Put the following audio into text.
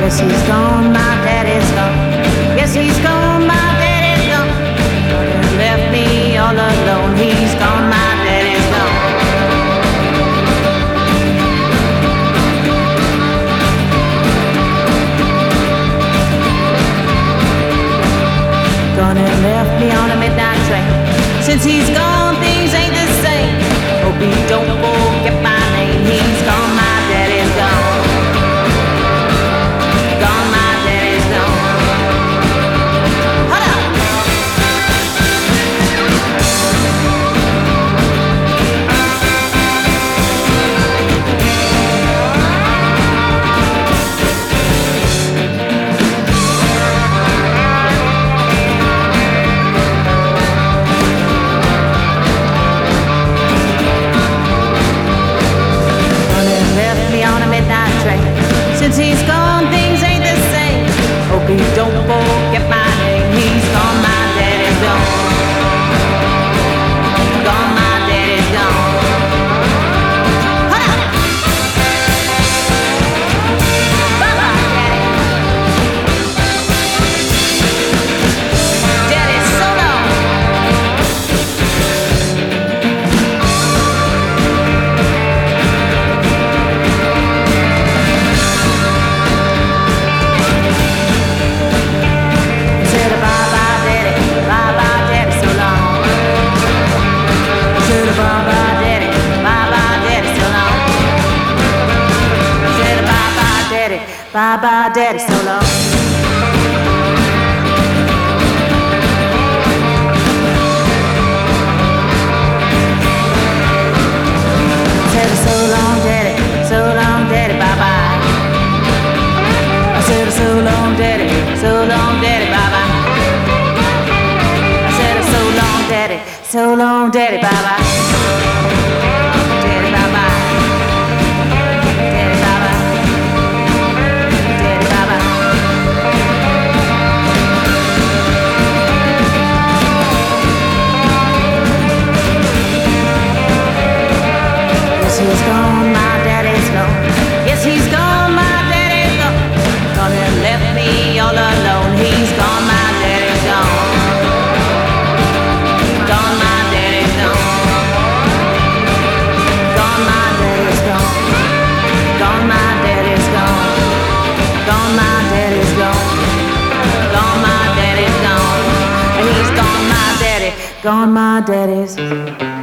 Yes, he's gone, my daddy's gone. Yes, he's gone, my daddy's gone. He left me all alone. He's gone, my daddy's gone. Gone and left me on a midnight train. Since he's gone, things ain't the same. Hope he don't forget my name. He's gone, my daddy's gone. Gone, my daddy's gone. Hold on. Since he's gone, things ain't the same. Hope he don't forget my name. He's gone, my daddy's gone. Gone, my daddy's gone. Hold on. Bye-bye, daddy. Daddy, so long. Bye-bye, daddy, so long. Said so long, daddy, bye-bye. I said so long, daddy, bye-bye. I said so long, daddy, bye-bye. Daddy, bye-bye. He's gone, my daddy's gone. Yes, he's gone, my daddy's gone. Gone and left me all alone. He's gone, my daddy's gone. Gone, my daddy's gone. Gone, my daddy's gone. Gone, my daddy's gone. Gone, my daddy's gone. Gone, my daddy's gone. And he's gone, my daddy. Gone, my daddy's.